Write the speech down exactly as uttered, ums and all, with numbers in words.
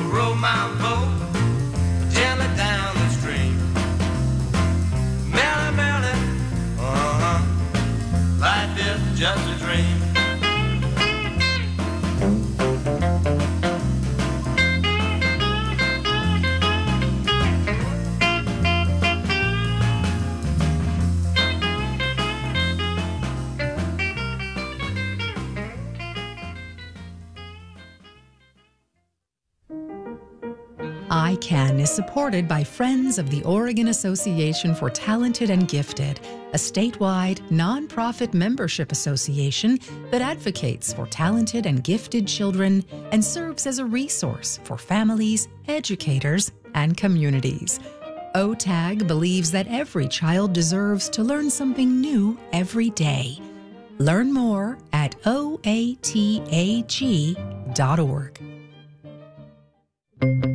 row my boat gently down the stream. Merrily, merrily, uh-huh, life is just a dream. I CAN is supported by Friends of the Oregon Association for Talented and Gifted, a statewide, nonprofit membership association that advocates for talented and gifted children and serves as a resource for families, educators, and communities. O T A G believes that every child deserves to learn something new every day. Learn more at O A T A G dot org.